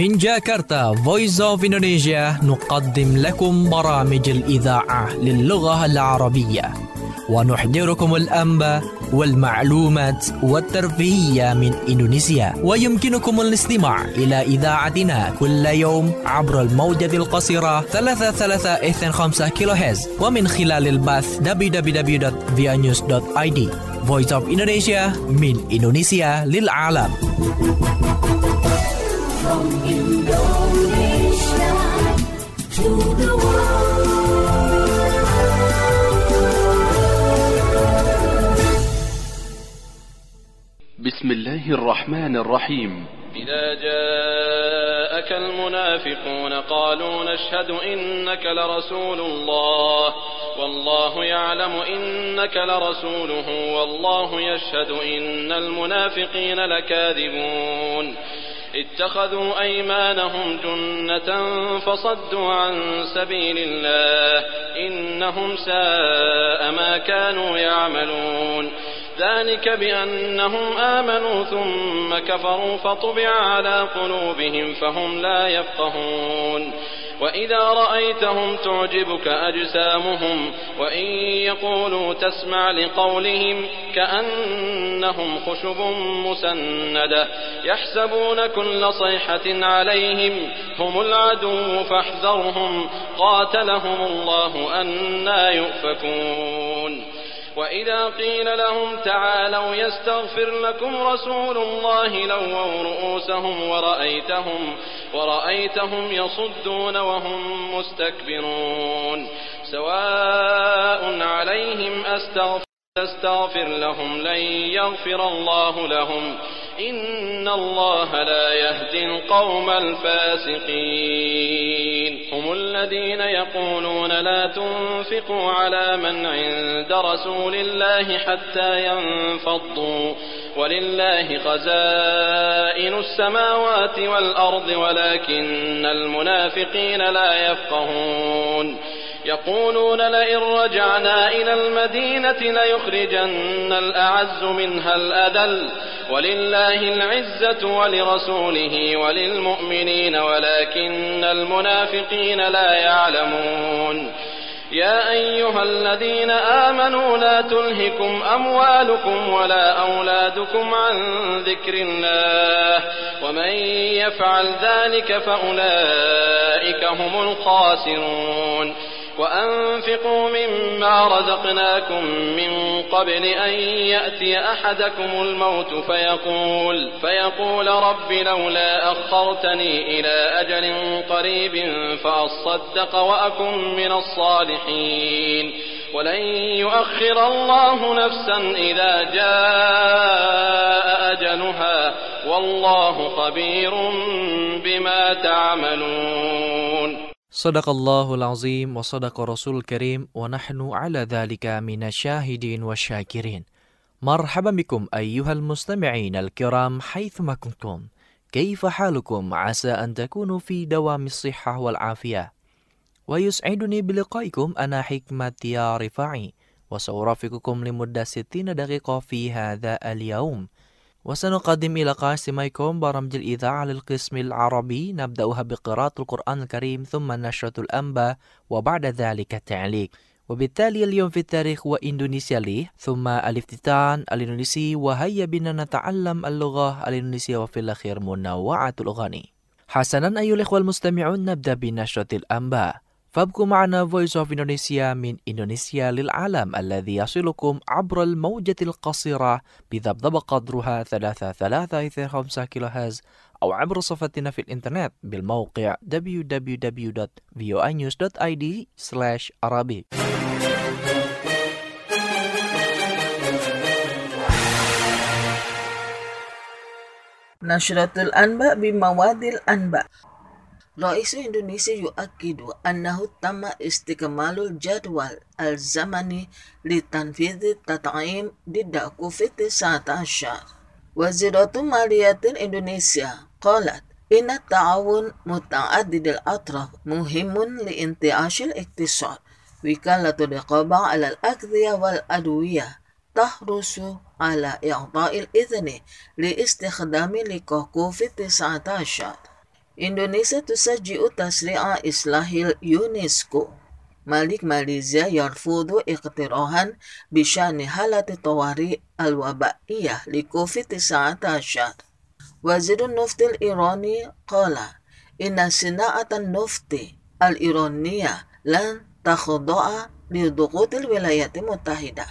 من جاكرتا Voice of Indonesia نقدم لكم برامج الإذاعة للغة العربية ونحضركم الأنباء والمعلومات والترفيهية من إندونيسيا. ويمكنكم الاستماع إلى إذاعتنا كل يوم عبر الموجة القصيرة 33.5 كيلوهرتز ومن خلال البث www.vianews.id. Voice of Indonesia من إندونيسيا للعالم. From Indonesia to the world. بسم الله الرحمن الرحيم. إذا جاءك المنافقون قالوا نشهد إنك لرسول الله والله يعلم إنك لرسوله والله يشهد إن المنافقين لكاذبون اتخذوا أيمانهم جنة فصدوا عن سبيل الله إنهم ساء ما كانوا يعملون ذلك بأنهم آمنوا ثم كفروا فطبع على قلوبهم فهم لا يفقهون وإذا رأيتهم تعجبك أجسامهم وإن يقولوا تسمع لقولهم كأنهم خشب مسندة يحسبون كل صيحة عليهم هم العدو فاحذرهم قاتلهم الله أنى يؤفكون وإذا قيل لهم تعالوا يستغفر لكم رسول الله لووا رؤوسهم ورأيتهم يصدون وهم مستكبرون سواء عليهم أستغفر لهم لن يغفر الله لهم إن الله لا يهدي القوم الفاسقين هم الذين يقولون لا تنفقوا على من عند رسول الله حتى ينفضوا ولله خزائن السماوات والأرض ولكن المنافقين لا يفقهون يقولون لئن رجعنا إلى المدينة ليخرجن الأعز منها الأذل ولله العزة ولرسوله وللمؤمنين ولكن المنافقين لا يعلمون يا أيها الذين آمنوا لا تلهكم أموالكم ولا أولادكم عن ذكر الله ومن يفعل ذلك فأولئك هم الخاسرون وأنفقوا مما رزقناكم من قبل أن يأتي أحدكم الموت فيقول رب لولا أخرتني إلى أجل قريب فأصدق وأكن من الصالحين ولن يؤخر الله نفسا إذا جاء أجلها والله خبير بما تعملون. Sadaqallahul azim wa sadaqa rasul karim wa nahnu ala dhalika minasyahidin wa syakirin. Marhaban bikum ayyuhal mustami'in al-kiram haythuma kuntum. Kaifa halukum asa an takunu fi dawamis sihhah wal afiyah. Wa yus'iduni biliqaikum ana hikmati ya rifa'i wa sawrafikukum limudda 60 daqiqah fi hadha al-yawm. وسنقدم إلى قاسميكم برامج الإذاعة للقسم العربي نبدأها بقراءة القرآن الكريم ثم نشرة الأنباء وبعد ذلك التعليق وبالتالي اليوم في التاريخ وإندونيسيا لي ثم الافتتان الإندونيسي وهيا بنا نتعلم اللغة الإندونيسية وفي الأخير منوعات الأغاني. حسنا أيها الإخوة المستمعون نبدأ بنشرة الأنباء فابقوا معنا Voice of Indonesia من إندونيسيا للعالم الذي يصلكم عبر الموجة القصيرة بذبذب قدرها 33.5 كيلوهرتز أو عبر صفحتنا في الإنترنت بالموقع www.voanews.id/Arabic. نشرة الأنباء بمواد الأنباء. رئيس إندونيسيا يؤكد أنه تم استكمال الجدول الزمني لتنفيذ التطعيم ضد كوفيد-19. وزيرة مالية إندونيسيا قالت إن التعاون متعدد الأطراف مهم لانتعاش الاقتصاد. وكالة الرقابة على الأغذية والأدوية تحرص على إعطاء الإذن لاستخدام لقاح كوفيد-19. إندونيسيا تشجع تشريع إصلاح اليونسكو. ملك ماليزيا يرفض اقتراحا بشأن حالة الطوارئ الوبائية لكوفيد-19. وزير النفط الإيراني قال إن صناعة النفط الإيرانية لن تخضع لضغوط الولايات المتحدة.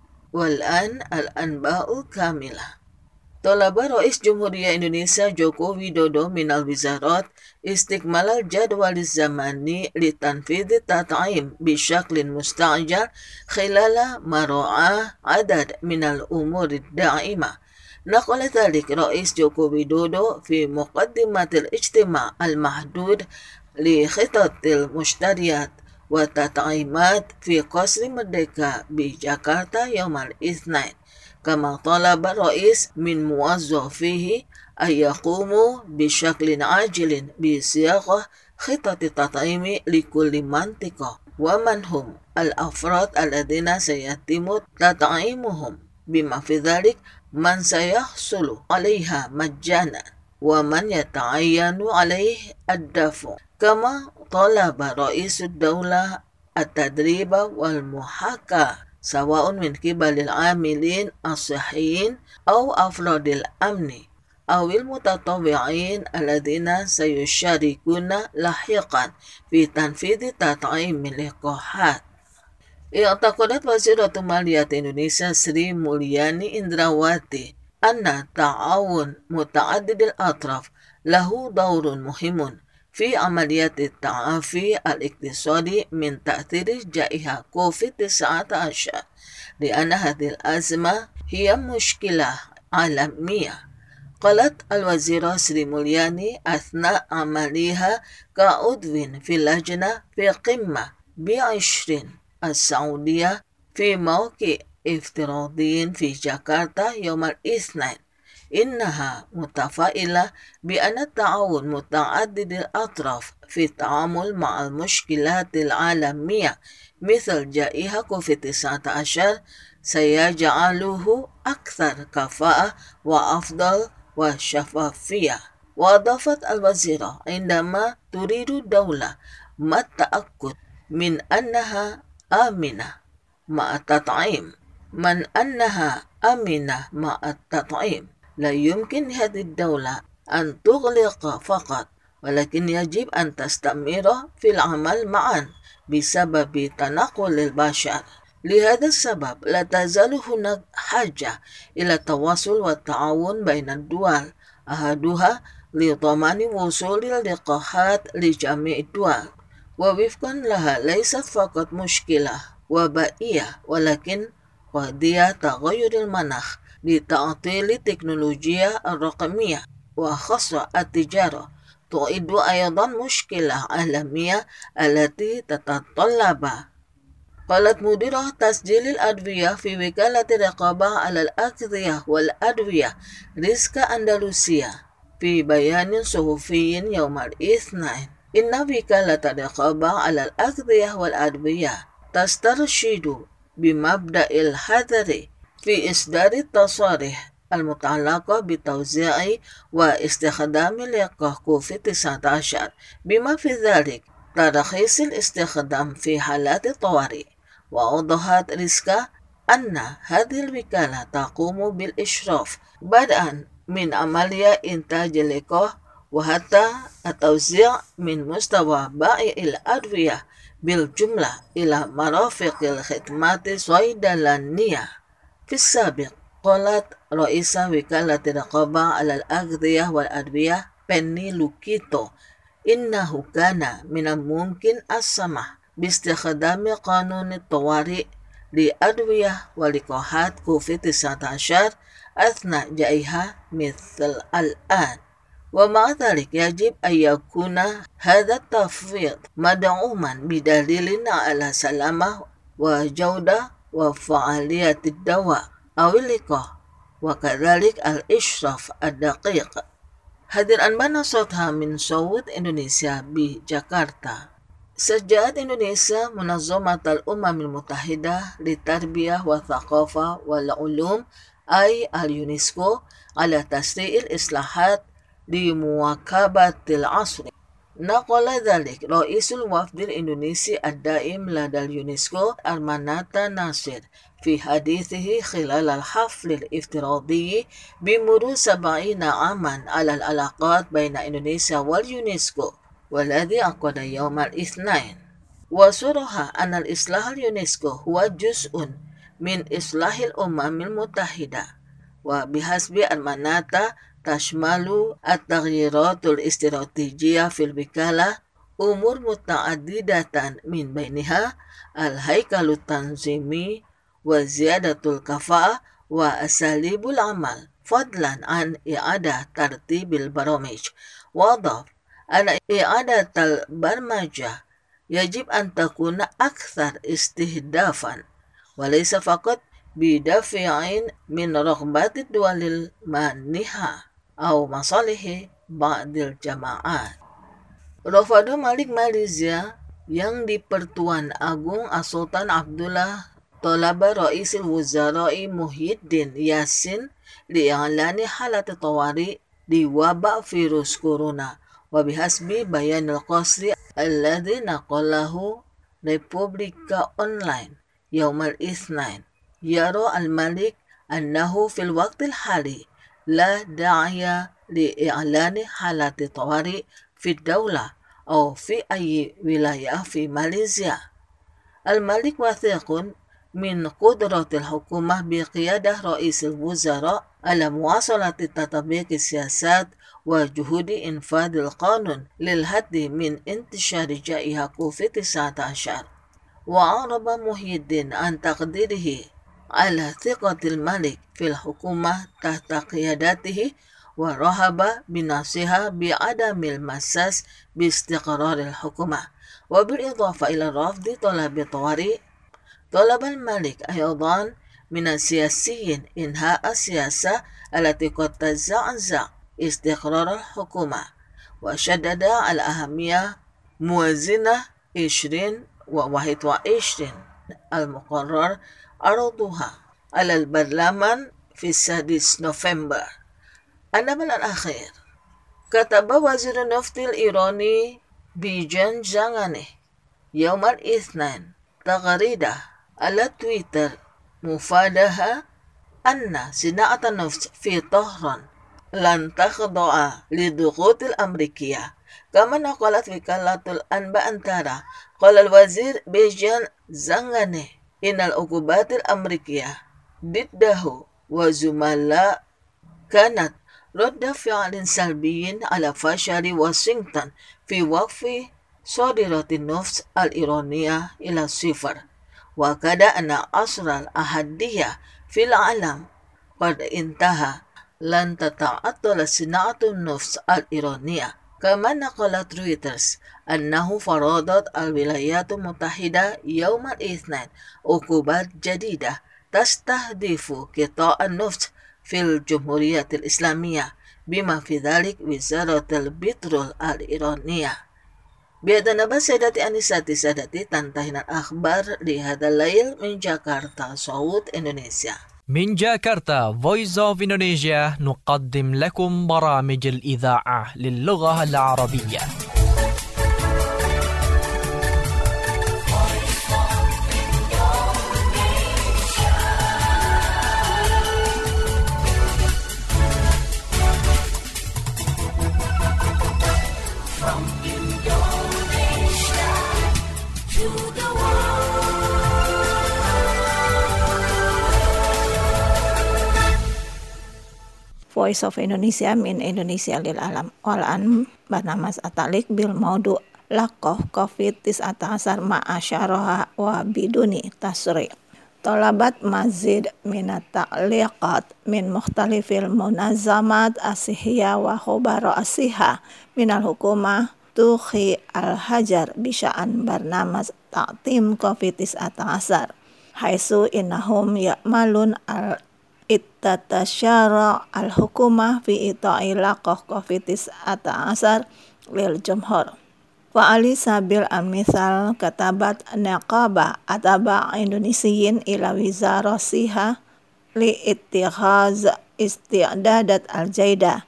والآن الأنباء كاملة. طلب رئيس جمهورية إندونيسيا جوكو ويدودو من الوزارات استكمال الجدول الزمني لتنفيذ التطعيم بشكل مستعجل خلال مراعاة عدد من الأمور الداعمة. نقل ذلك رئيس جوكو ويدودو في مقدمة الاجتماع المحدود لخطط المشتريات والتطعيمات في قصر مردeka بجاكرتا يوم الاثنين. كما طلب الرئيس من موظفيه أن يقوموا بشكل عاجل بصياغة خطة التطعيم لكل منطقة ومن هم الأفراد الذين سيتم تطعيمهم، بما في ذلك من سيحصل عليها مجانا ومن يتعين عليه الدفع. كما طلب رئيس الدولة التدريب والمحاكاة سواء من قبل العاملين الصحيين أو أفراد الأمن أو المتطوعين الذين سيشاركون لاحقا في تنفيذ تطعيم اللقاحات. اعتقدت وزيرة مالية إندونيسيا سري مولياني إندراواتي أن تعاون متعدد الأطراف له دور مهم في عمليات التعافي الاقتصادي من تأثير جائحة كوفيد-19، لأن هذه الأزمة هي مشكلة عالمية. قالت الوزيرة سري مولياني أثناء عملها كعضو في اللجنة في قمة ب20 السعودية في موقع افتراضي في جاكرتا يوم الاثنين، إنها متفائلة بأن التعاون متعدد الأطراف في التعامل مع المشكلات العالمية مثل جائحة كوفيد-19 سيجعله أكثر كفاءة وأفضل وشفافية. وأضافت الوزيرة عندما تريد الدولة ما التأكد من أنها آمنة مع التطعيم لا يمكن هذه الدولة أن تغلق فقط، ولكن يجب أن تستمر في العمل معا بسبب تنقل البشر. لهذا السبب لا تزال هناك حاجة إلى التواصل والتعاون بين الدول، أحدها لضمان وصول اللقاحات لجميع الدول، ووفقا لها ليست فقط مشكلة وبائية ولكن قضية تغير المناخ لتعطيل التكنولوجيا الرقمية وخاصة التجارة تعد أيضا مشكلة عالمية التي تتطلب. قالت مديرة تسجيل الأدوية في وكالة الرقابة على الأغذية والأدوية ريسكا أندلسيا في بيان صحفي يوم الاثنين إن وكالة الرقابة على الأغذية والأدوية تسترشد بمبدأ الحذر في إصدار التصاريح المتعلقة بتوزيع واستخدام لقاح كوفيد-19، بما في ذلك ترخيص الاستخدام في حالات الطوارئ. وأوضحت ريسكا أن هذه الوكالة تقوم بالإشراف بدءا من عملية إنتاج اللقاح وحتى التوزيع من مستوى بائع الأدوية بالجملة إلى مرافق الخدمات الصيدلانية. في السابق قالت رئيس وكالة الرقابة على الأغذية والأدوية بني لوكيتو إنه كان من الممكن السماح باستخدام قانون الطوارئ لأدوية ولقاحات كوفيد-19 أثناء جائحة مثل الآن، ومع ذلك يجب أن يكون هذا التفويض مدعوما بدليل على سلامة وجودة وفعالية الدواء أو اللقاح وكذلك الإشراف الدقيق. هذه الأنباء صوتها من صوت إندونيسيا بجاكرتا. سجلت إندونيسيا منظمة الأمم المتحدة للتربية والثقافة والعلوم أي اليونسكو على تسريع الإصلاحات di muwakabatil asri. نقل ذلك رئيس الوفد الإندونيسي الدائم لدى اليونسكو أرماناتا ناصر في حديثه خلال الحفل الافتراضي بمرور 70 عاما على العلاقات بين إندونيسيا واليونسكو والذي عقد يوم الاثنين. وصرح أن الإصلاح اليونسكو هو جزء من إصلاح الأمم المتحدة، وبحسب أرماناتا تشمل التغييرات الاستراتيجية في الوكالة أمور متعددة من بينها الهيكل التنظيمي وزيادة الكفاءة وأساليب العمل فضلا عن إعادة ترتيب البرامج. وأضاف أن إعادة البرمجة يجب أن تكون أكثر استهدافا وليس فقط بدافع من رغبات الدول المانحة أو مصالح بعض الجماعات. Rafado Malik Malaysia yang di Pertuan Agung As-Sultan Abdullah Talaba Ra'isul Wuzara'i Muhyiddin Yassin li'alani halat tawari di wabak virus corona. Wabihasbi bayan al-qasri alladhi naqalahu Republika Online yawmal ithnain. Yaro al-Malik annahu fil waqtil hali لا داعي لإعلان حالة طوارئ في الدولة أو في أي ولاية في ماليزيا. الملك واثق من قدرة الحكومة بقيادة رئيس الوزراء على مواصلة تطبيق السياسات وجهود إنفاذ القانون للحد من انتشار جائحة كوفيد-19. وأعرب محي الدين عن تقديره على ثقة الملك في الحكومة تحت قيادته ورحب بنفسها بعدم المساس باستقرار الحكومة. وبالإضافة إلى رفض طلب الطوارئ طلب الملك أيضا من السياسيين إنهاء السياسة التي قد تزعزع استقرار الحكومة، وشدد على أهمية موازنة 2021 المقرر عرضها على البرلمان في 6 نوفمبر. النمل الأخير كتب وزير النفط الإيراني بيجان جانغاني يوم الاثنين تغريدة على تويتر مفادها أن صناعة النفط في طهران لن تخضع للضغوط الأمريكية. كما نقلت وكالة الأنباء أنتارا قال الوزير بيجان جانغاني إن العقوبات الأمريكية ضده وزملاء كانت رد فعل سلبي على فشل واشنطن في وقف صادرات النفط الإيرانية إلى الصفر، وكاد أن عصر الأحادية في العالم قد انتهى. لن تتعطل صناعة النفط الإيرانية. كما نقلت رويترز أنه فرضت الولايات المتحدة يوم الاثنين عقوبات جديدة تستهدف قطاع النفط في الجمهورية الإسلامية بما في ذلك وزارة البترول الإيرانية. بهذا نبأ سادتي أنساتي سادتي تنتهي الأخبار لهذا الليل من جاكرتا صوت إندونيسيا. من جاكرتا Voice of Indonesia نقدم لكم برامج الإذاعة للغة العربية. Voice of Indonesia min Indonesia lil alam. Walan banamas atalik bil maudu lakoh COVID-19 ma'asyaraha wa biduni tasri. Talabat mazid minat ta'liqat min mukhtalifil munazamat asihya wa khubara asiha minal hukumah tuhi al-hajar bisya'an barnamas ta'tim COVID-19 haisu innahum ya'malun ittatasyara al-hukumah fi ita'i laqah COVID-19 lil jumhur. Wa ali sabil al-mithal katabat naqaba ataba Indonesiyin ila wizarah siha li ittikhaz isti'dadat al-jaidah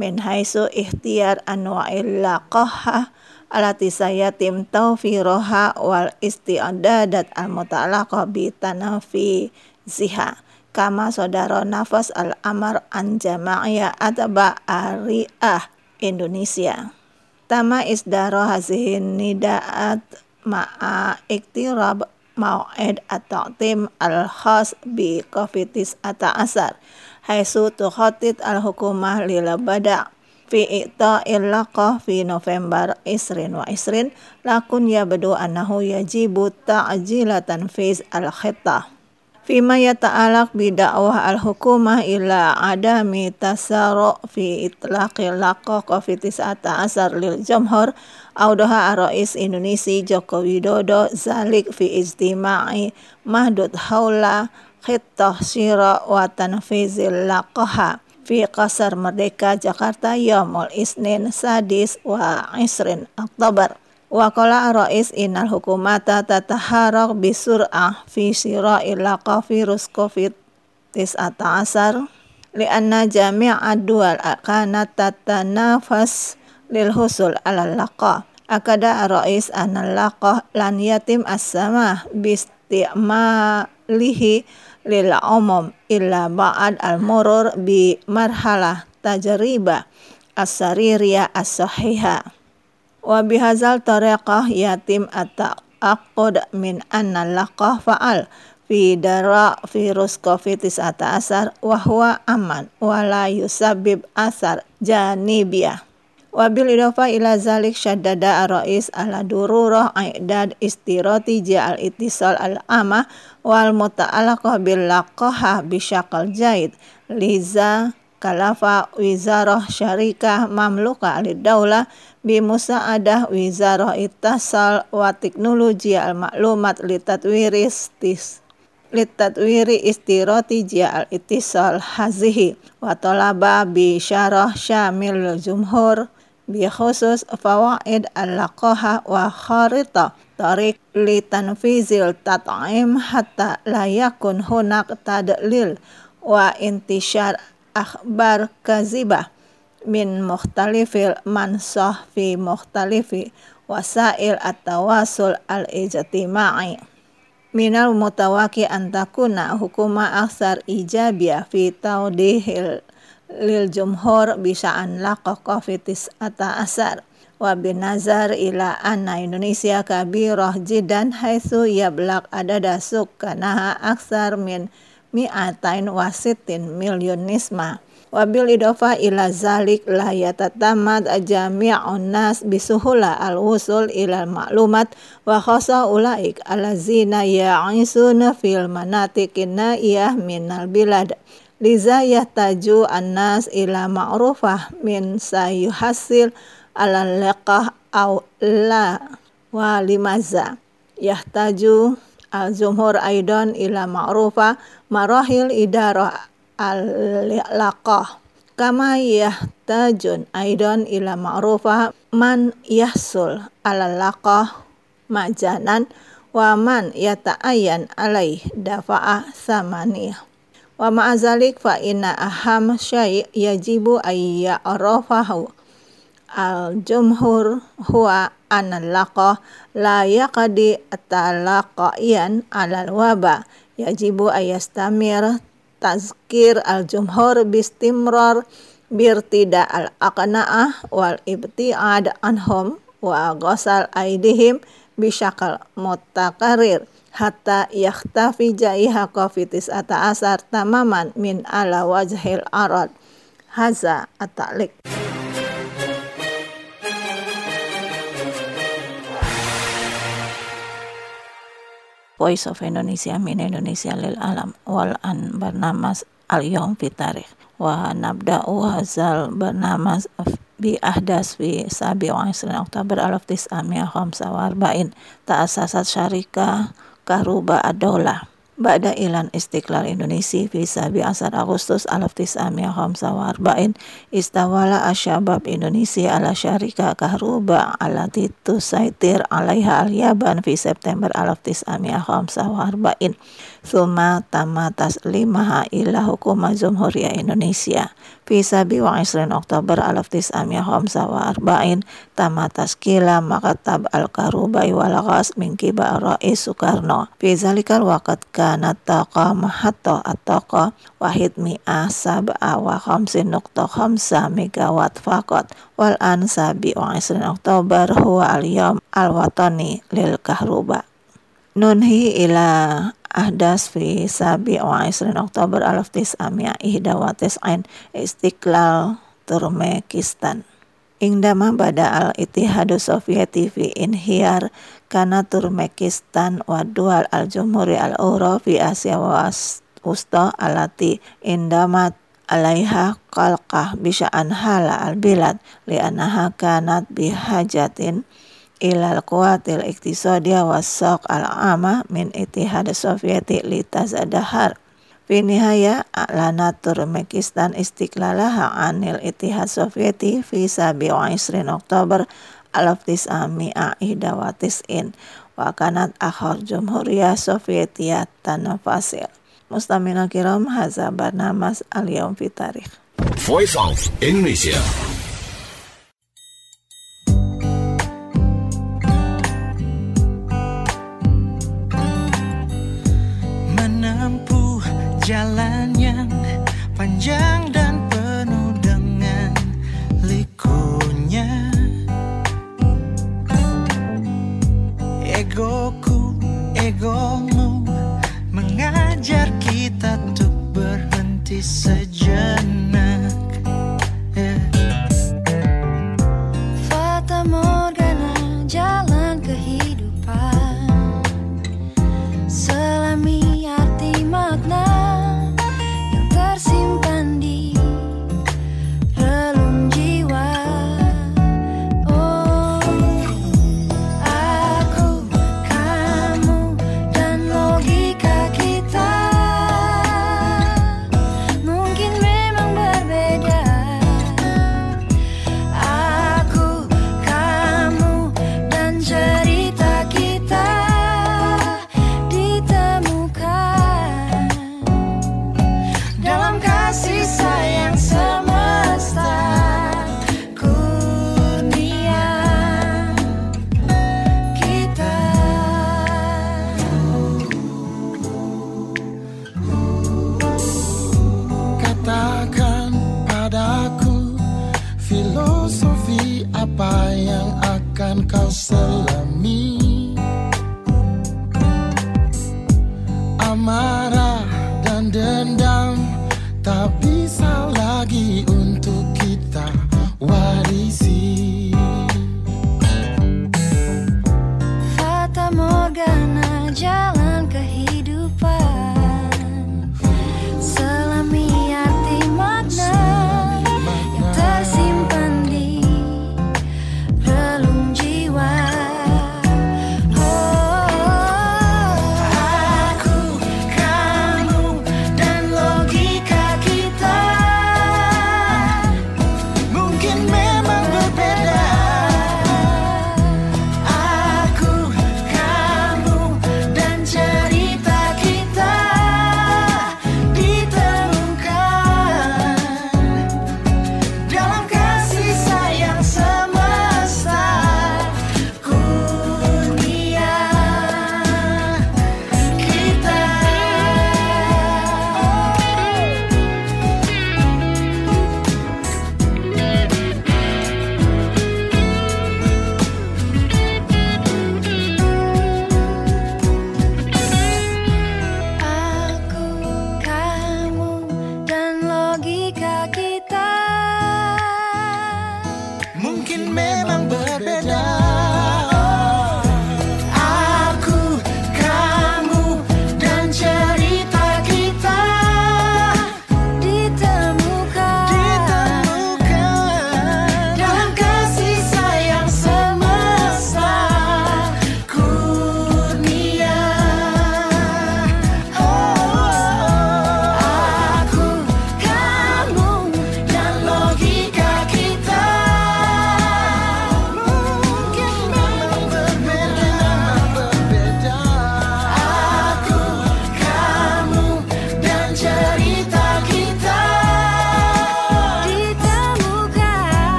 min haitsu ikhtiyar anwa'il laqah alati sayatim tawfiroha wal isti'adadat al-muta'alaqah bi tanafiziha kama sodaro nafas al-amar an jama'iyah atba ari'ah Indonesia. Tama isdaro hazihin nida'at ma'a iktirab mau'id at-ta'tim al-khas bi COVID-19 haitsu tukhatit al-hukumah lil bada' fi i'ta'il laqah fi November 2020 lakun yabdu annahu yajibu ta'jila tanfiz al-khittah fima yata'alaq bi da'wah al-hukumah ila adami tasaru' fi itlaqil laqah COVID-19 lil jumhur awdaha Rais Indonesia Joko Widodo zalik fi ijtima'i mahdud haula khittah syira wa tanfizil laqaha fi Qasar Merdeka Jakarta Yaumul Isnin Sadis wa Isrin Oktober. Wa qala Rais innal hukumata tataharrak bisur'ah fi syira'il laqah virus COVID-19 lianna jami'ad duwal kanat tatanafas lil husul ala laqah. Akada Rais anal laqah lan yatim as-samah bisti'malihi lil umum illa ba'ad al-murur bi marhalah tajribah as-saririyah as-sahihah wa bihazal tariqah yatim at-ta'aqqud min anna laqah fa'al fi dara virus COVID-19 wa huwa aman wa la yusabbib asar janibiyah. Wabil idofa ila zalik syaddada Rais ala dururah i'dad istirati al-ittisal al-amah wal muta'alaqah bil laqaha bisyaqal jaid liza kalafa wizarah syarikah mamluka lid-daulah bi musa'adah wizarah ittisal wa teknologi al-maklumat litatwiri istirati al-ittisal hazihi wa talaba bi syarah syamil jumhur bi khusus fawaid al-laqaha wa kharita tariq li tanfizil tat'im hatta la yakun hunak tadlil wa intishar akhbar kazibah min mukhtalifil mansah fi mukhtalifi wasail at-tawasul al-ijtima'i. Minal mutawaki antakuna hukuma aksar ijabiyah fi tawdihil lil jumhur bisa'an laqah COVID-19 wa binazar ila anna Indonesia kabirah jidan haitsu yablaq adada sukkanaha aksar min 260 milyun nismah. Wabil idofa ila zalik la yatatamad jami'un nas bisuhula al-wusul ila al-maklumat wa khasa ulaik alazina ya'isuna fil manatikin na'iyah minal bilad liza yahtaju an-nas ila ma'rufah min sayuhasil ala liqah aw la wa limaza yahtaju al-jumhur aidan ila ma'rufah marahil idarah al-laqah kama yahtajun aidan ila ma'rufah man yahsul ala laqah majanan wa man yata'ayyan alaih dafa'ah samaniyah wa ma'azalik fa inna aham syai' yajibu ayya'rafahu al-jumhur huwa anal laqah la yaqdi talaqayan alal waba yajibu ayastamir tazkir al-jumhur bistimrar birtida al-aqna'ah wal ibti'ad anhum wa ghasal aidihim bisyakal mutakarir hatta yakhtafi jaiha COVID-19 tamaman min ala wajhil arad haza at-ta'liq. Voice of Indonesia min Indonesia lil alam wal an barnamas al-yawm fi tarikh wa nabda'u hazal barnamas bi ahdas fi 27 Oktober 1945 ta'assasat syarikah Kahruba ad-Daulah ba'da ilan istiqlal Indonesia fi 17 Agustus 1945 istawala asyabab Indonesia ala syarikah Kahruba alati tusaitir alaiha al-Yaban fi September 1945 Suma tamatas 5 ila hukuma Jumhuriyah Indonesia. Fi 27 Oktober 1945 tamatas kila makatab al-Karubai wal ghas min kibar Rais Soekarno. Fi zalikal waqt kana taqa mahatta at-taqa wahid mi'ah sab'a wa khamsin nuqta khamsa megawatt faqat. Wal an 27 Oktober huwa al-yawm al-watani lil kahruba. Nunhi ila ahdas fi 27 Oktober 1991 Istiqlal Turkmenistan. Indama bada al-Ittihadu Sovieti fi inhiyar kana Turkmenistan wa dual al-Jumhuri al-Ura fi Asia Wusta alati indamat alaiha qalqah bisya'an hala al-bilad li'anaha kanat bihajatin ilal kuatil iktisadiyah wasaq al-ama min Ittihad Sovieti li tazadahar. Fi nihaya a'lana Turkmenistan istiqlalaha anil Ittihad Sovieti fi 27 Oktober 1991 wa kanat akhir Jumhuriyah Sovietiyah tanafasil. Mustamina kiram, hadza barnamas al-yawm fi tarikh. Voice of Indonesia. Jalan yang panjang dan penuh dengan likunya. Egoku, egomu mengajar kita untuk berhenti sejenak. Fata Morgana, jalan kehidupan, selami arti makna tersimpan di relung jiwa. Oh, aku, kamu, dan logika kita mungkin memang berbeda. Aku, kamu, dan cerita kita ditemukan dalam kasih sayang semesta kurnia kita. Katakan padaku filosofi apa yang akan kau selami. Amarah dan dendam tak bisa lagi untuk kita warisi. Fata Morgana, jalan kehidupan, selami arti makna yang tersimpan di relung jiwa. Aku, kamu, dan logika kita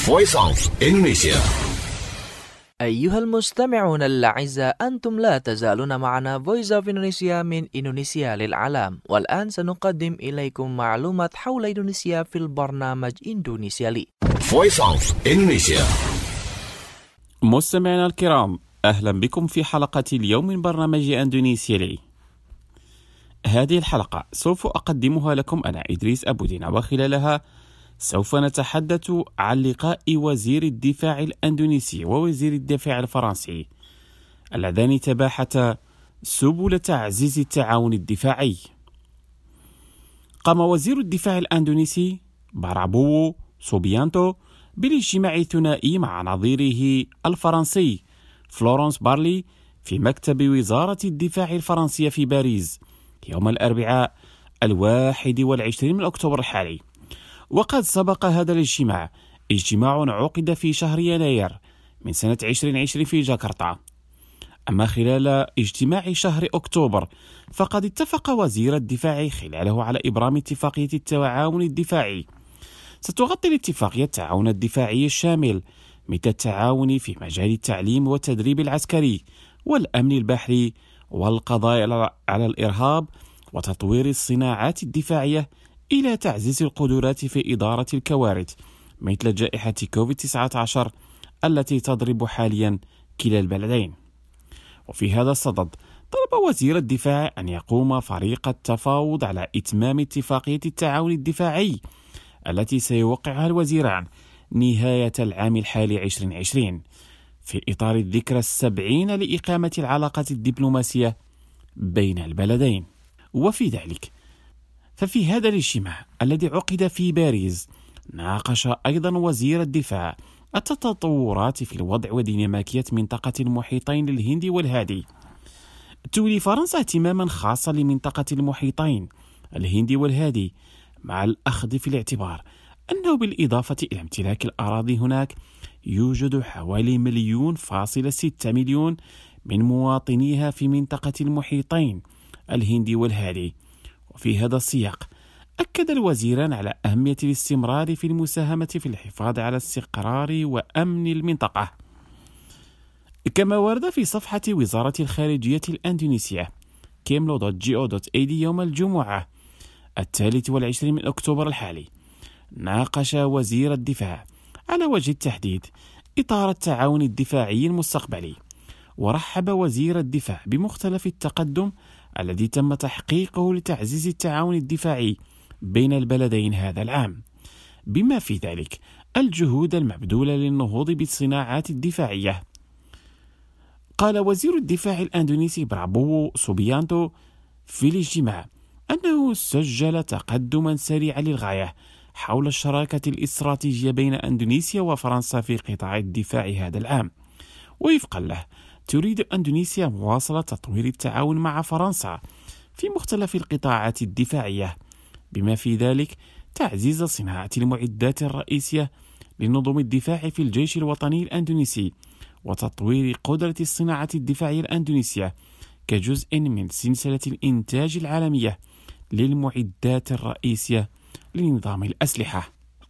Voice of Indonesia. أيها المستمعون الأعزاء، أنتم لا تزالون معنا Voice of Indonesia من إندونيسيا للعالم، والآن سنقدم إليكم معلومات حول إندونيسيا في البرنامج إندونيسيا لي. Voice of Indonesia. مستمعينا الكرام، أهلا بكم في حلقة اليوم من برنامج إندونيسيا لي. هذه الحلقة سوف أقدمها لكم أنا إدريس أبو دينا، وخلالها سوف نتحدث عن لقاء وزير الدفاع الأندونيسي ووزير الدفاع الفرنسي اللذان تباحتا سبل تعزيز التعاون الدفاعي. قام وزير الدفاع الأندونيسي برابوو سوبيانتو بالاجتماع الثنائي مع نظيره الفرنسي فلورنس بارلي في مكتب وزارة الدفاع الفرنسية في باريس يوم الأربعاء 21 من أكتوبر الحالي. وقد سبق هذا الاجتماع اجتماع عقد في شهر يناير من سنة 2020 في جاكرتا. أما خلال اجتماع شهر أكتوبر فقد اتفق وزير الدفاع خلاله على إبرام اتفاقية التعاون الدفاعي ستغطي الاتفاقية التعاون الدفاعي الشامل، مثل التعاون في مجال التعليم والتدريب العسكري والأمن البحري والقضاء على الإرهاب وتطوير الصناعات الدفاعية، إلى تعزيز القدرات في إدارة الكوارث مثل جائحة كوفيد-19 التي تضرب حاليا كلا البلدين. وفي هذا الصدد طلب وزير الدفاع أن يقوم فريق التفاوض على إتمام اتفاقية التعاون الدفاعي التي سيوقعها الوزيران نهاية العام الحالي 2020 في إطار الذكرى 70 لإقامة العلاقات الدبلوماسية بين البلدين. وفي ذلك ففي هذا الاجتماع الذي عقد في باريس ناقش أيضا وزير الدفاع التطورات في الوضع وديناميكية منطقة المحيطين للهند والهادي. تولي فرنسا اهتماما خاصا لمنطقة المحيطين الهند والهادي، مع الأخذ في الاعتبار أنه بالإضافة إلى امتلاك الأراضي هناك يوجد حوالي 1.6 مليون من مواطنيها في منطقة المحيطين الهند والهادي. وفي هذا السياق أكد الوزيران على أهمية الاستمرار في المساهمة في الحفاظ على استقرار وأمن المنطقة. كما ورد في صفحة وزارة الخارجية الأندونيسية kemlo.go.id يوم الجمعة 23 من أكتوبر الحالي، ناقش وزير الدفاع على وجه التحديد إطار التعاون الدفاعي المستقبلي. ورحب وزير الدفاع بمختلف التقدم الذي تم تحقيقه لتعزيز التعاون الدفاعي بين البلدين هذا العام، بما في ذلك الجهود المبذولة للنهوض بالصناعات الدفاعية. قال وزير الدفاع الأندونيسي برابوو سوبيانتو في الاجتماع أنه سجل تقدما سريعا للغاية حول الشراكة الاستراتيجية بين أندونيسيا وفرنسا في قطاع الدفاع هذا العام. وفقا له تريد أندونيسيا مواصلة تطوير التعاون مع فرنسا في مختلف القطاعات الدفاعية، بما في ذلك تعزيز صناعة المعدات الرئيسية لنظم الدفاع في الجيش الوطني الأندونيسي، وتطوير قدرة الصناعة الدفاعية الأندونيسية كجزء من سلسلة الإنتاج العالمية للمعدات الرئيسية لنظام الأسلحة.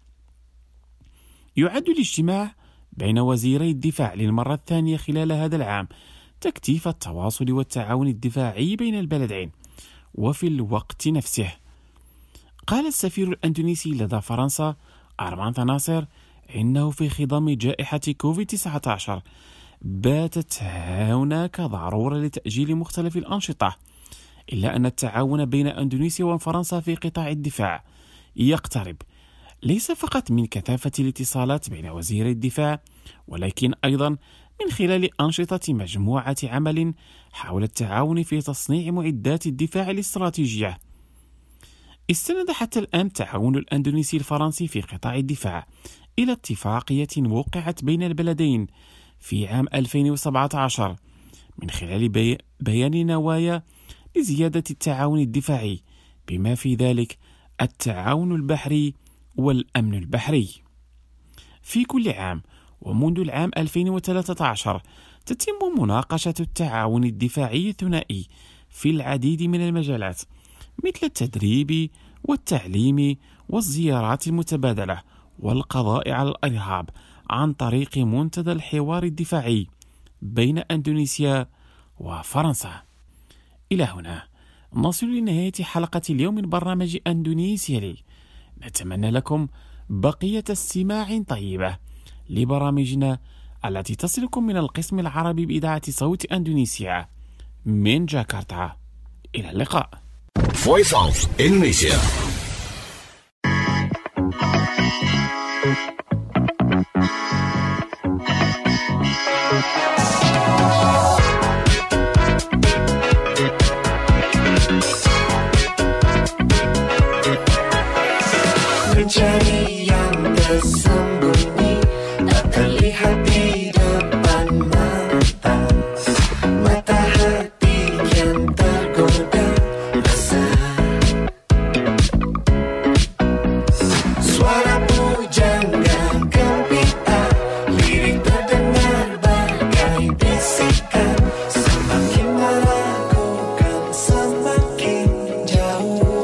يعد الاجتماع بين وزيري الدفاع للمرة الثانية خلال هذا العام تكثيف التواصل والتعاون الدفاعي بين البلدين. وفي الوقت نفسه قال السفير الأندونيسي لدى فرنسا أرماندا ناصر إنه في خضم جائحة كوفيد-19 باتت هناك ضرورة لتأجيل مختلف الأنشطة، إلا أن التعاون بين أندونيسيا وفرنسا في قطاع الدفاع يقترب ليس فقط من كثافة الاتصالات بين وزيري الدفاع، ولكن أيضا من خلال أنشطة مجموعة عمل حول التعاون في تصنيع معدات الدفاع الاستراتيجية. استند حتى الآن التعاون الأندونيسي الفرنسي في قطاع الدفاع إلى اتفاقية وقعت بين البلدين في عام 2017 من خلال بيان نوايا لزيادة التعاون الدفاعي، بما في ذلك التعاون البحري والأمن البحري. في كل عام ومنذ العام 2013 تتم مناقشة التعاون الدفاعي الثنائي في العديد من المجالات مثل التدريب والتعليم والزيارات المتبادلة والقضاء على الإرهاب عن طريق منتدى الحوار الدفاعي بين أندونيسيا وفرنسا. إلى هنا نصل لنهاية حلقة اليوم من برنامج أندونيسيا لي. نتمنى لكم بقية استماع طيبة لبرامجنا التي تصلكم من القسم العربي بإذاعة صوت أندونيسيا من جاكرتا. إلى اللقاء. Voice of Indonesia. Mencari yang tersembunyi tak terlihat di depan mata. Mata hati yang tergoda rasa. Suara pujangga gembira, lirik terdengar bagai bisikan. Semakin meragukan, semakin jauh.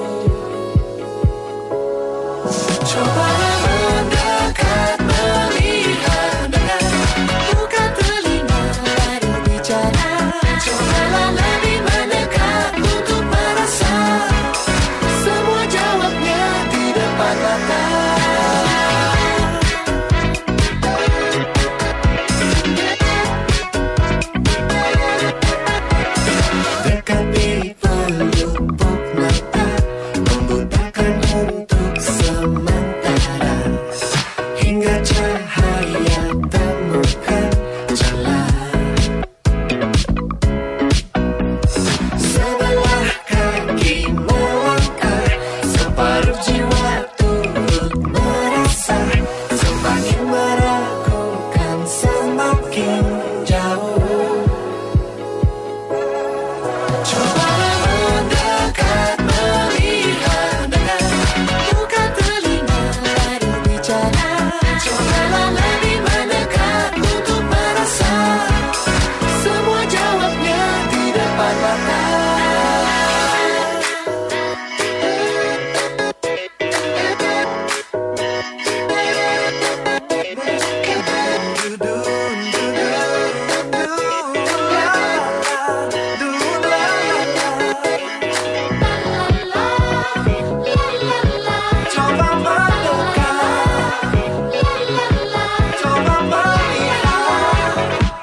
Cobalah mendekat, melihat, dengar, buka telinga, baru bicara. Cobalah lebih mendekat untuk merasa semua jawabnya di depan mata. Dekati pelupuk mata, membutakan untuk sementara, hingga cahaya temukan jalan. Sebelah kaki melangkah, separuh jiwa turut merasa. Semakin meragukan, semakin jauh. Cobalah mendekat, melihat, dengar, buka telinga, baru bicara. Cobalah lebih mendekat untuk merasa semua jawabnya di depan mata. Coba mendekat, coba melihat,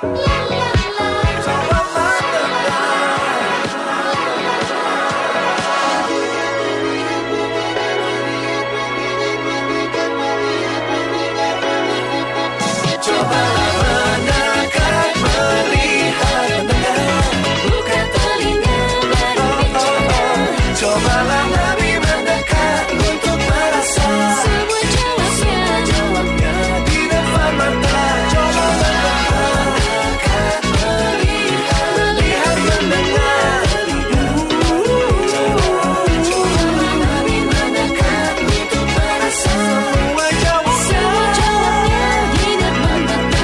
coba mendekat. Cobalah mendekat, melihat, mendengar, buka telinga, baru bicara. Cobalah lebih mendekat untuk merasa semua jawabnya di depan mata. Coba mendekat, melihat, mendengar. Cobalah lebih mendekat untuk merasa semua jawabnya di depan mata.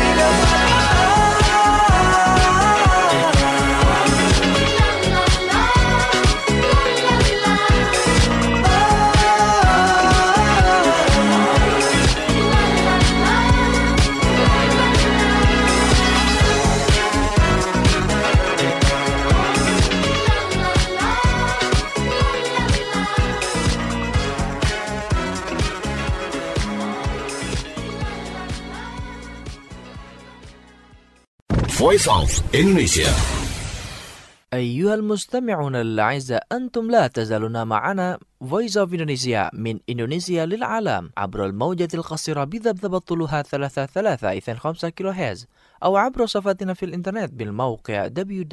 Voice of Indonesia. أيها المستمعون الأعزاء، أنتم لا تزالون معنا Voice of Indonesia من إندونيسيا للعالم عبر الموجة القصيرة بذبذبة طولها 3325 كيلو هرتز، أو عبر صفحتنا في الإنترنت بالموقع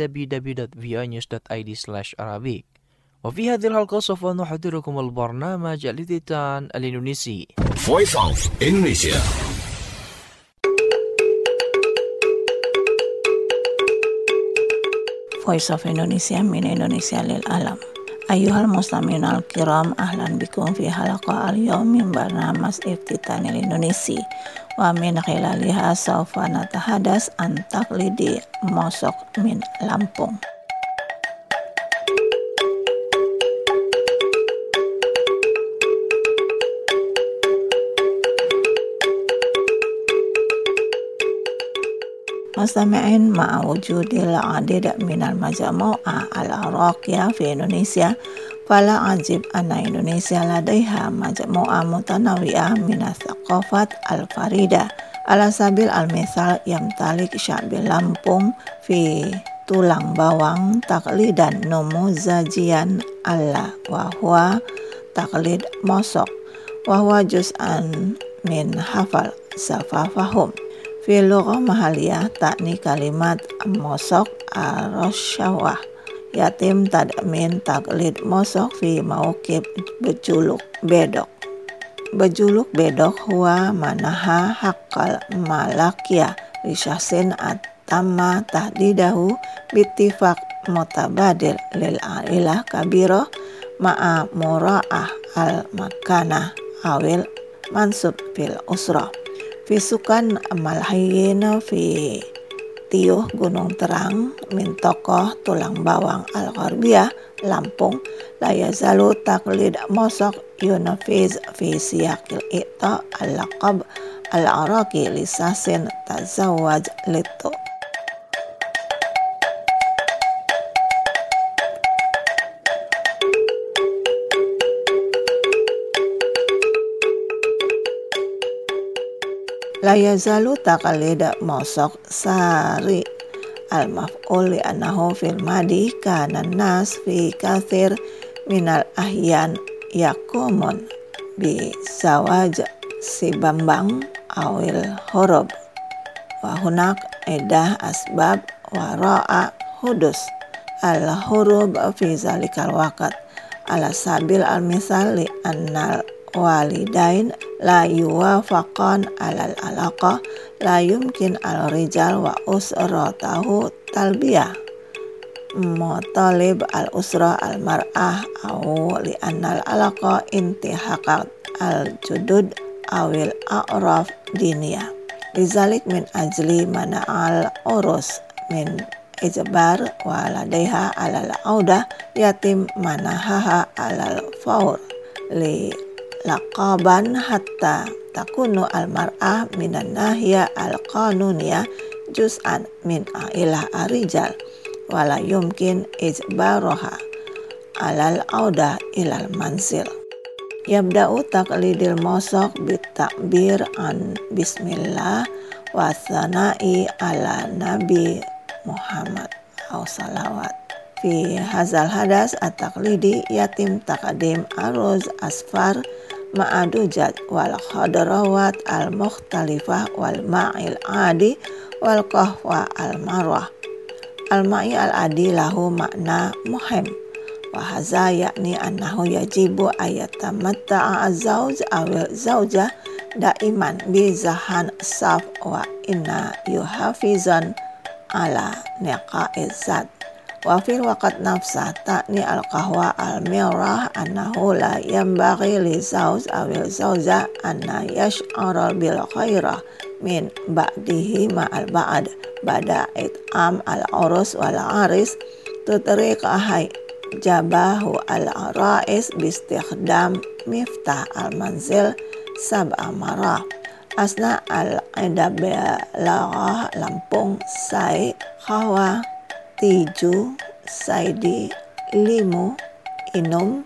www.voinews.id/arabic. وفي هذه الحلقة سوف نحضركم البرنامج الإذاعي الإندونيسي Voice of Indonesia. Voice of Indonesia من إندونيسيا للعالم. أيها المستمعون الكرام، أهلا بكم في حلقة اليوم من برنامج افتتان الإندونيسي، ومن خلالها سوف نتحدث عن تقليد mosok من Lampung. مستمعين مع وجود العديد من المجموعة العراقية في إندونيسيا، فلا عجب أن إندونيسيا لديها مجموعة متنوعة من الثقافات الفريدة. على سبيل المثال يمتلك شعب لامبونغ في tulang bawang taklidan numuzajian Allah wahwa taklid mosok wahwa juz'an min hafal safafahum. Fi lughah mahaliyah takni kalimat mosok ar-rasyawah yatim tadmin taklid mosok fi mauqib bejuluk bedok. Bejuluk bedok huwa manaha haqqal malakiyah li syahsin tamma tahdidahu bittifaq mutabadir lil ailah kabiro ma'a mura'ah al makanah awil mansub fil usra fi sukan malhayyin fi Tiyuh Gunung Terang min tokoh tulang bawang al-Gharbiyah Lampung la yazalu taklid mosok yunafiz fi siyaqil i'ta al-laqab al-araqi lisasin tazawwaj litu. La yazalu taqlid mosok sari al-maf'ul li'annahu fil madi kana nas fi kathir minal ahyan yakumun bi zawaj si bambang awil hurub wa hunak edah asbab wa ra'a hudus al-hurub fi zalikal waqt ala sabil al-misal li annal walidain la yuwafaqan alal alaqa la yumkin al-rijal wa usratahu talbiyah mutalib al-usra al-mar'ah au li annal alaqa intihaqat al-judud awil a'raf diniyah lizalik min ajli mana al-urus min ijbar wa ladaiha alal audah yatim manahaha alal faur li laqaban hatta takunu al-mar'ah minan nahya al-qanuniyah juz'an min ailah arijal wala yumkin ijbaroha alal audah ilal manzil. Yabda'u taqlidil mosok bitakbir an bismillah wa thana'i ala nabi Muhammad au salawat. Fi hazal hadas at-taqlidi yatim taqdim aruz asfar ma'adujat wal khadrawat al-mukhtalifah wal ma'il adi wal qahwa al-marwah. Al-ma'i al-adi lahu makna muhim wa haza yakni annahu yajibu ayatamatta'a az-zawj awil zawjah daiman bi zahan saf wa inna yuhafizan ala niqa'iz zat. Wa fil waqt nafsah ta'ni al-qahwa al-mirah annahu la yanbaghi li zawj awil zawjah anna yash'ara bil khairah min ba'dihi ma'al ba'd ba'da it'am al-urus wal aris tutriq ahai jabahu al-rais bistikhdam miftah al-manzil sab'a marah. Asna al-idab balaghah Lampung sai khawa tiju saidi limu inum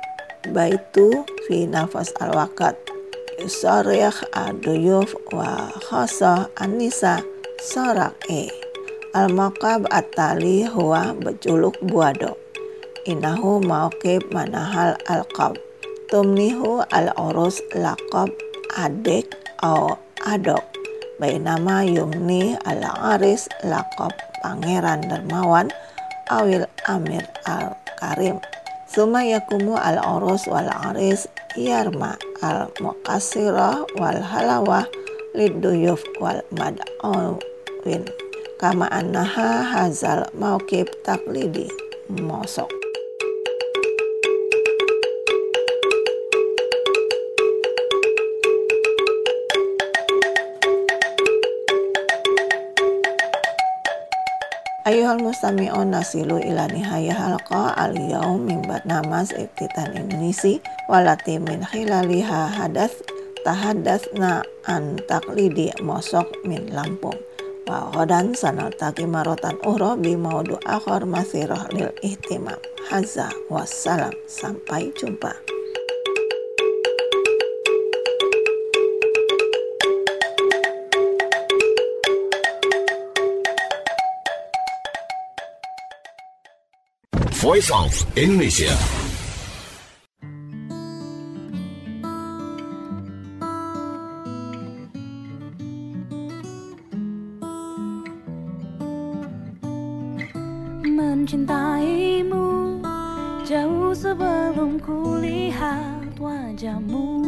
baitu fi nafas al-waqt yusarikh aduyuf wa khasa an-nisa sarak al-maqab at-tali huwa bejuluk buado inahu mauqib manahal al-qab tumnihu al-urus laqab adik au adok bainama yumni al-aris laqab Pangeran Dermawan awil Amir al-Karim. Suma yakumu al-urus wal aris yarma al-muqassirah wal halawah liduyuf wal mad'awin kama annaha hazal mauqib taqlidi mosok. Ayuhal mustami'un nasilu ila nihayah halqa al-yawm min barnamas Ibtitan Indonesia walati min khilaliha tahaddatsna an taqlidi mosok min Lampung Wa ghadan sanaltaqi maratan ukhra bi maudu akhar masirah lil ihtimam. Hadza wassalam, sampai jumpa. Voice of Indonesia. Mencintaimu jauh sebelum kulihat wajahmu,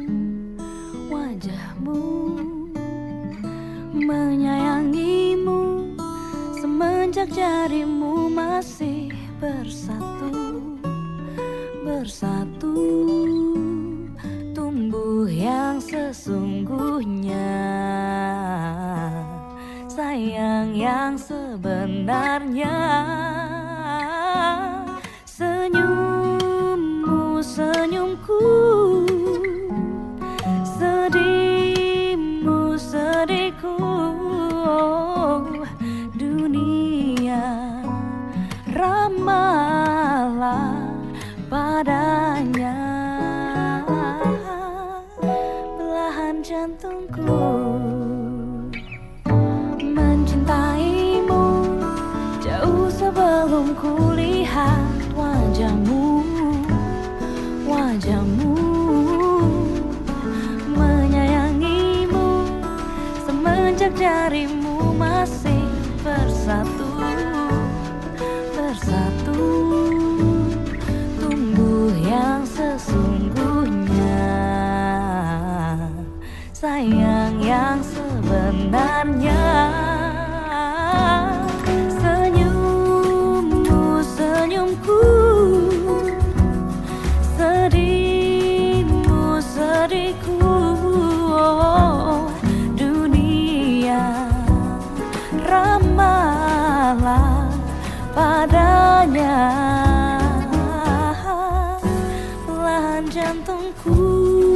menyayangimu semenjak jarimu masih bersatu, tumbuh yang sesungguhnya, sayang yang sebenarnya. Senyummu senyumku, sedihmu sedihku, dunia ramahlah padanya, belahan jantungku. Mencintaimu jauh sebelum kulihat wajahmu, menyayangimu semenjak jarimu masih bersatu, tumbuh yang sesungguhnya, sayang yang sebenarnya. Senyummu senyumku, sedihmu sedihku, dunia ramahlah padanya, belahan jantungku.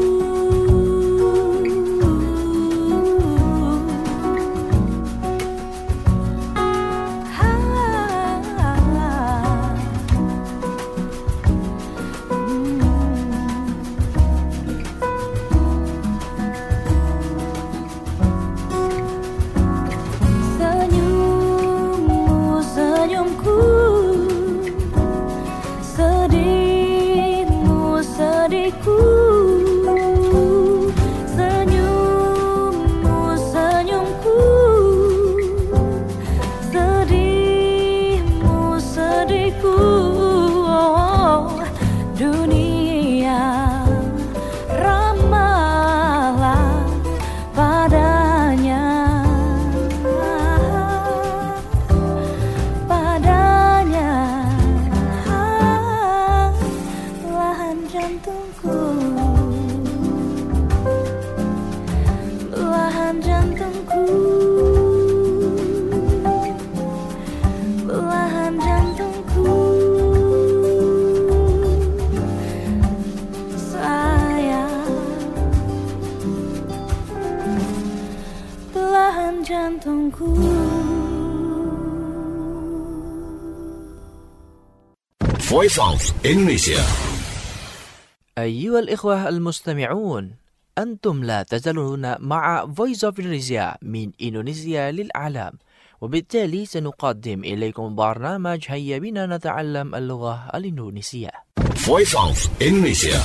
Voice of Indonesia. أيها الإخوة المستمعون، أنتم لا تزالون مع Voice of Indonesia من إندونيسيا للعالم، وبالتالي سنقدم إليكم برنامج هيا بنا نتعلم اللغة الإندونيسية. Voice of Indonesia.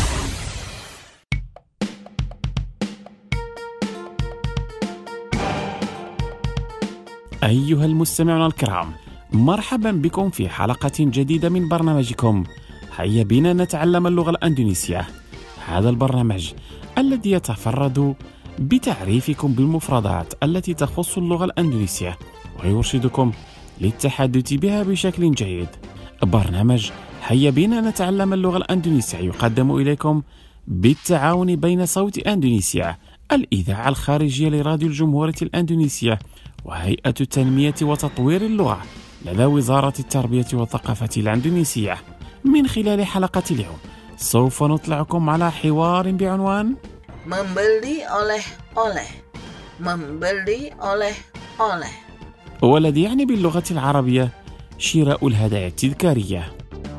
أيها المستمعون الكرام، مرحبا بكم في حلقة جديدة من برنامجكم هيا بنا نتعلم اللغة الأندونيسية. هذا البرنامج الذي يتفرد بتعريفكم بالمفردات التي تخص اللغة الأندونيسية ويرشدكم للتحدث بها بشكل جيد. برنامج هيا بنا نتعلم اللغة الأندونيسية يقدم إليكم بالتعاون بين صوت أندونيسيا، الإذاعة الخارجية لراديو الجمهورية الأندونيسية، وهيئة التنمية وتطوير اللغة لدى وزارة التربية والثقافة الأندونيسية. من خلال حلقة اليوم سوف نطلعكم على حوار بعنوان membeli oleh-oleh. والذي يعني باللغة العربية شراء الهدايا التذكارية.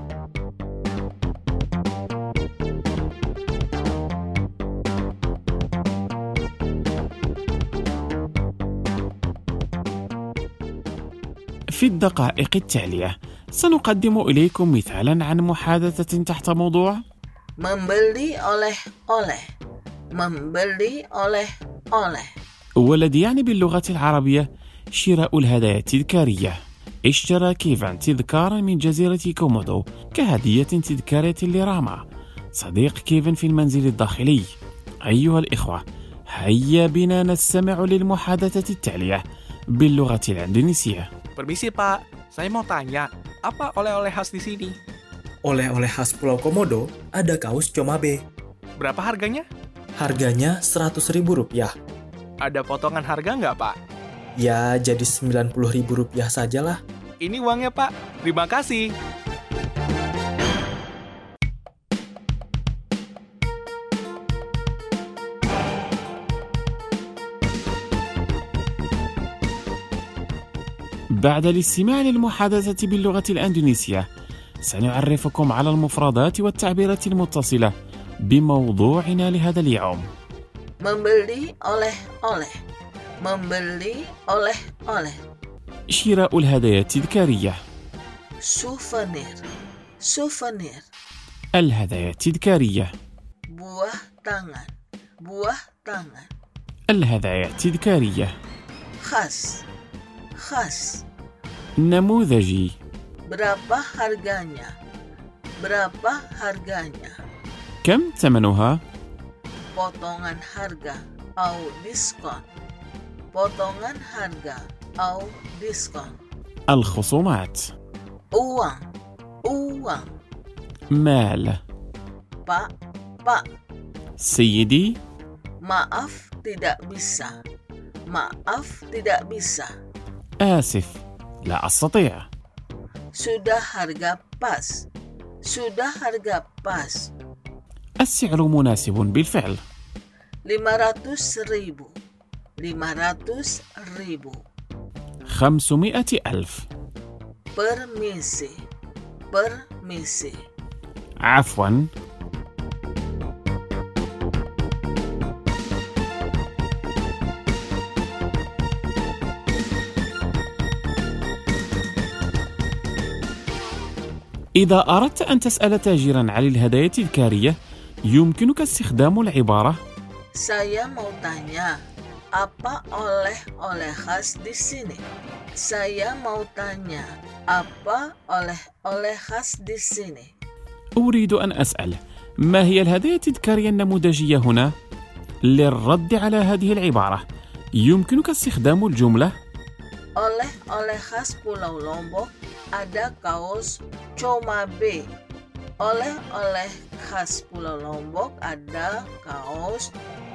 في الدقائق التالية سنقدم إليكم مثالا عن محادثة تحت موضوع membeli oleh-oleh, membeli oleh-oleh. والذي يعني باللغة العربية شراء الهدايا التذكارية. اشترى كيفان تذكارا من جزيرة كومودو كهدية تذكارية لراما صديق كيفن في المنزل الداخلي. أيها الإخوة، هيا بنا نستمع للمحادثة التالية باللغة الإندونيسية. Permisi Pak, saya mau tanya, apa oleh-oleh khas di sini? Oleh-oleh khas Pulau Komodo ada kaos Comabe. Berapa harganya? Harganya Rp100.000. Ada potongan harga nggak Pak? Ya, jadi Rp90.000 sajalah. Ini uangnya Pak, terima kasih. بعد الاستماع للمحادثة باللغة الإندونيسية سنعرفكم على المفردات والتعبيرات المتصلة بموضوعنا لهذا اليوم. Membeli oleh-oleh, membeli oleh-oleh. شراء الهدايا التذكارية. Souvenir, souvenir. الهدايا التذكارية. Buah tangan, buah tangan. الهدايا التذكارية. Khas, khas. نموذجي. Berapa harganya? Berapa harganya? كم ثمنها؟ Potongan harga atau diskon. Potongan harga atau diskon. الخصومات. Uang, uang. مال. Pak. سيدي. Maaf, tidak bisa. Maaf, tidak bisa. آسف، لا أستطيع. Sudah harga pas. Sudah harga pas. السعر مناسب بالفعل. 500.000. 500.000. 500,000. Permisi. Permisi. عفوا. إذا أردت أن تسأل تاجراً عن الهدايا التذكارية يمكنك استخدام العبارة Saya mau tanya, apa oleh-oleh khas di sini? Saya mau tanya, apa oleh-oleh khas di sini? أريد أن أسأل ما هي الهدايا التذكارية النموذجية هنا؟ للرد على هذه العبارة يمكنك استخدام الجملة Oleh-oleh khas Pulau Lombok ada kaos Comabe. Oleh-oleh khas Pulau Lombok ada kaos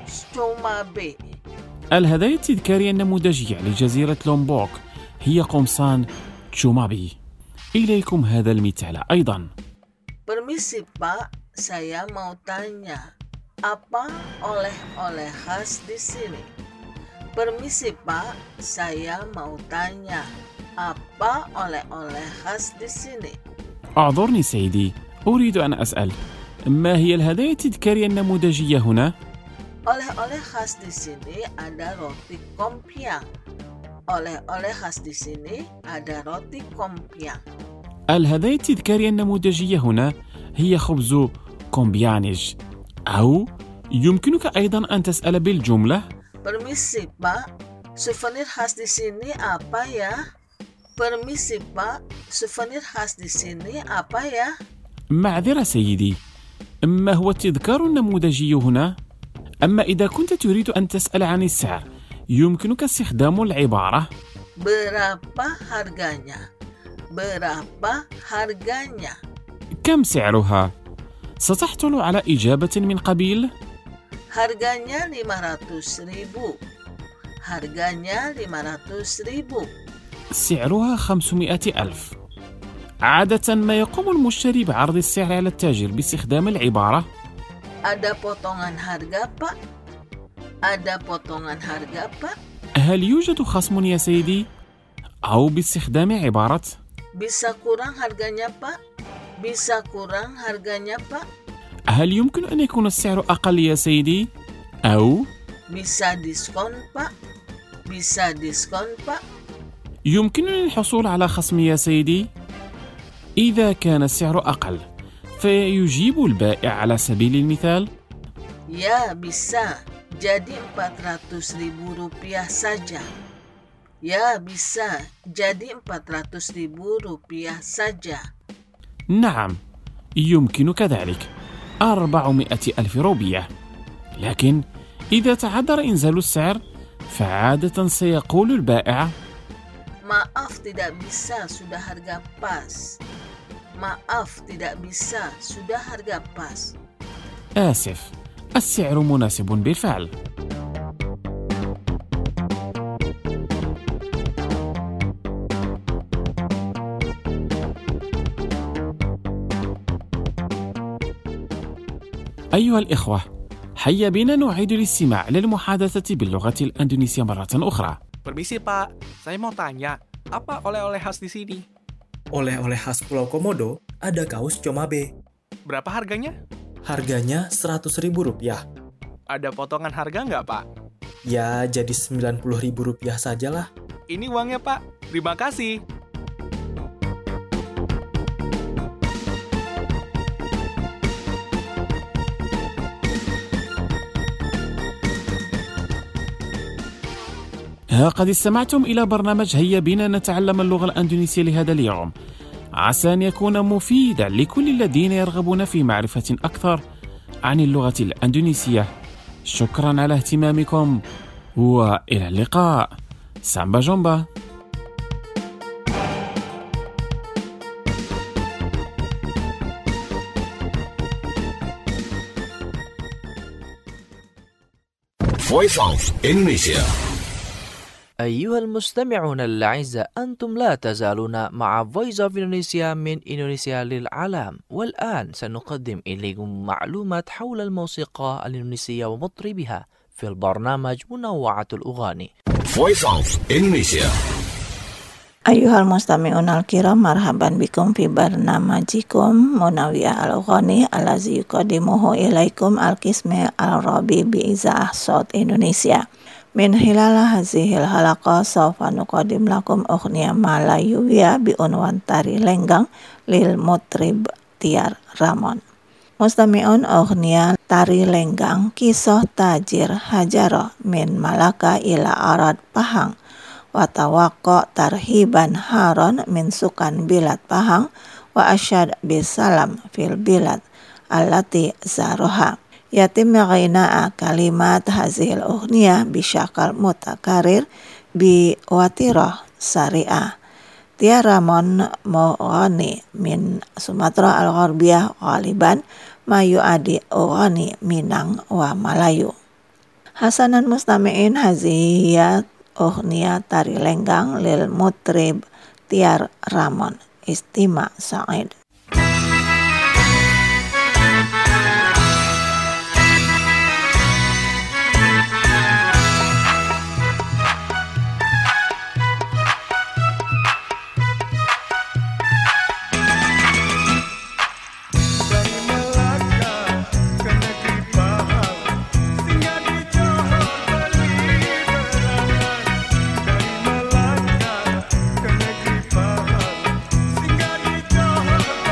Comabe. الهدايا التذكارية النموذجية لجزيرة لومبوك هي قمصان تشومابي. إليكم هذا المثال أيضا. Permisi Pak, saya mau tanya, apa oleh-oleh khas di sini? Permisi Pak, saya mau tanya, apa oleh-oleh khas di sini? أعذرني سيدي، أريد أن أسأل ما هي الهدايا التذكارية النموذجية هنا؟ Oleh-oleh khas di sini ada roti kompiang. Oleh-oleh khas di sini ada roti kompiang. الهدايا التذكارية النموذجية هنا هي خبز كومبيانج. أو يمكنك أيضا أن تسأل بالجملة Permisi Pak, souvenir khas di sini apa ya? Permisi Pak, souvenir khas di sini apa ya? معذرة سيدي، ما هو التذكار النموذجي هنا؟ أما إذا كنت تريد أن تسأل عن السعر يمكنك استخدام العبارة Berapa harganya? Berapa harganya? كم سعرها؟ ستحصل على إجابة من قبيل Harganya 500.000. Harganya 500.000. سعرها 500,000. عادة ما يقوم المشتري بعرض السعر على التاجر باستخدام العبارة Ada potongan harga Pak? Ada potongan harga Pak? هل يوجد خصم يا سيدي؟ أو باستخدام عبارة Bisa kurang harganya, Pak? Bisa kurang harganya, Pak? هل يمكن أن يكون السعر أقل يا سيدي؟ أو Bisa diskon, Pak? Bisa diskon, Pak? يمكنني الحصول على خصم يا سيدي؟ إذا كان السعر أقل فيجيب البائع على سبيل المثال Ya, bisa. Jadi Rp400.000 saja. Ya, bisa. Jadi Rp400.000 saja. نعم يمكن كذلك 400,000 روبية. لكن إذا تعذر إنزال السعر فعادة سيقول البائع Maaf, tidak bisa, sudah harga pas. Maaf, tidak bisa, sudah harga pas. آسف السعر مناسب بالفعل. أيها الإخوة، هيا بنا نعيد الاستماع للمحادثة باللغة الأندونيسية مرة أخرى. Permisi Pak, saya mau tanya, apa oleh-oleh khas di sini? Oleh-oleh khas Pulau Komodo ada kaos Comabe. Berapa harganya? Harganya Rp100.000. Ada potongan harga nggak Pak? Ya, jadi Rp90.000 sajalah. Ini uangnya Pak, terima kasih. قد استمعتم إلى برنامج هيا بنا نتعلم اللغة الأندونيسية لهذا اليوم. عسى أن يكون مفيدا لكل الذين يرغبون في معرفة أكثر عن اللغة الأندونيسية. شكرا على اهتمامكم وإلى اللقاء. سامبا جومبا. Voice of Indonesia. أيها المستمعون الأعزاء، أنتم لا تزالون مع Voice of Indonesia من إندونيسيا للعالم، والآن سنقدم إليكم معلومات حول الموسيقى الإندونيسية ومطربها في البرنامج منوعة الأغاني. Voice of Indonesia. أيها المستمعون الكرام، مرحبا بكم في برنامجكم منوعة الأغاني الذي يقدمه إليكم القسم العربي بإذاعة صوت إندونيسيا. من خلال هذه الحلقة سوف نقدم لكم أغنية ملايوية بعنوان تاري لenggang للمطرب تيار رامون. مستمعون، أغنية تاري لenggang kisah tajir Hajaro من ملكة إلى أرض Pahang وتوقع ترهيبا هارون من سكان بلاد Pahang وأشاد بالسلام في البلاد التي زارها. يتم غناء كلمات هذه الأغنية بشكل متكرر بوتيرة سريعة. تيار رامون مغني من سوماترا الغربية غالبا ما يؤدي أغاني مينang وملايو. حسنا مستمعين، هذه هي أغنية تاري lenggang للمطرب تيار رامون. استماع سعيد. Dari Melaka ke negeri Pahang, singgah di Johor.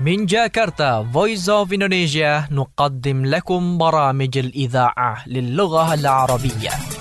من جاكرتا Voice of Indonesia نقدم لكم برامج الإذاعة للغة العربية.